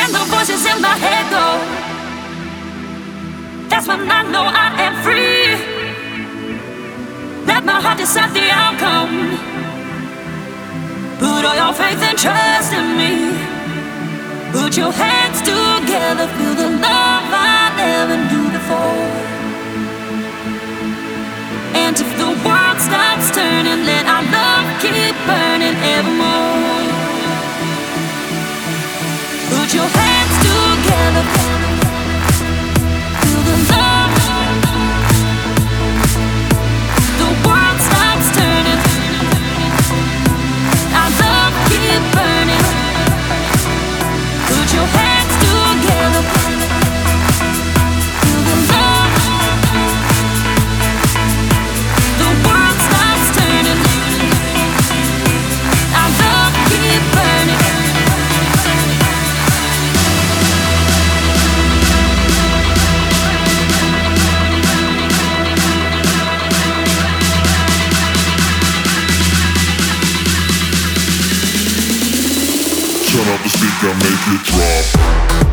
When the voices in my head go, that's when I know I am free. Let my heart decide the outcome. Put all your faith and trust in me. Put your hands together, feel the love I never knew before. And if the world stops turning, let our love keep burning evermore. Put your hands together, feel the love. The world stops turning, our love keep burning. Put your hands together, feel the love. The world stops turning, our love keep burning. Turn up the speaker, make it drop.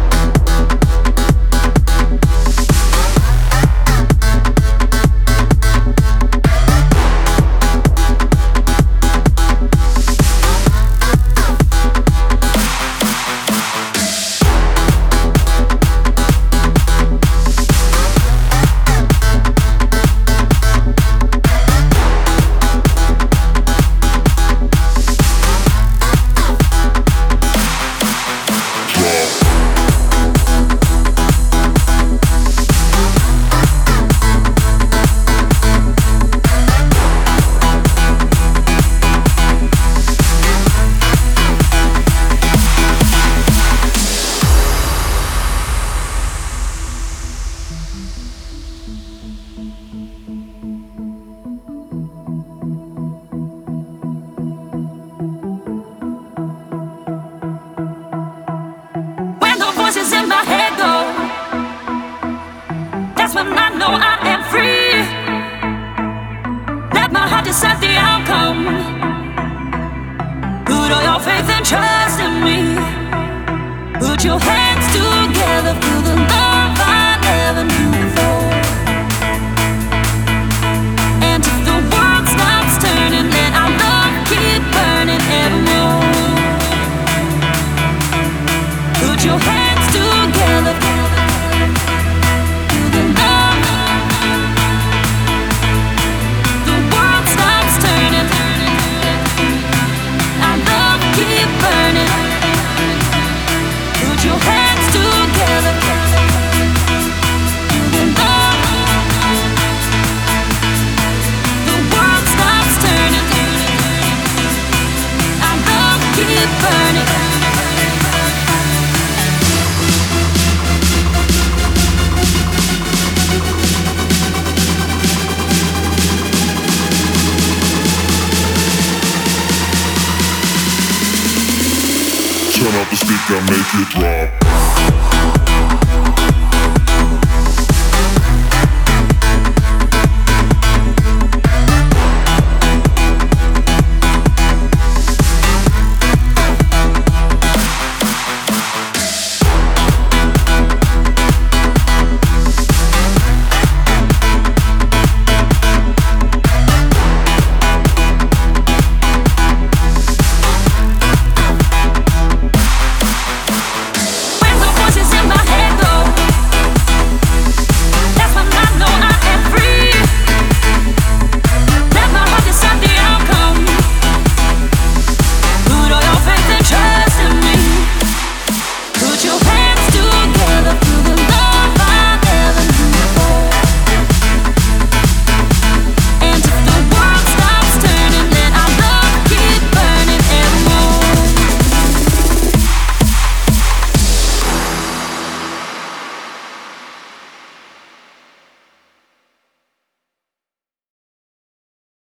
Voices in my head go, that's when I know I am free. Let my heart decide the outcome. Put all your faith and trust in me. Put your hands together, feel the love I never knew before. And if the world stops turning, let our love keep burning evermore. Put your hands together, feel the love. The world stops turning, our love keep burning. Put your hands together, feel the love. The world stops turning, our love keep burning. Turn up the speaker, make it drop.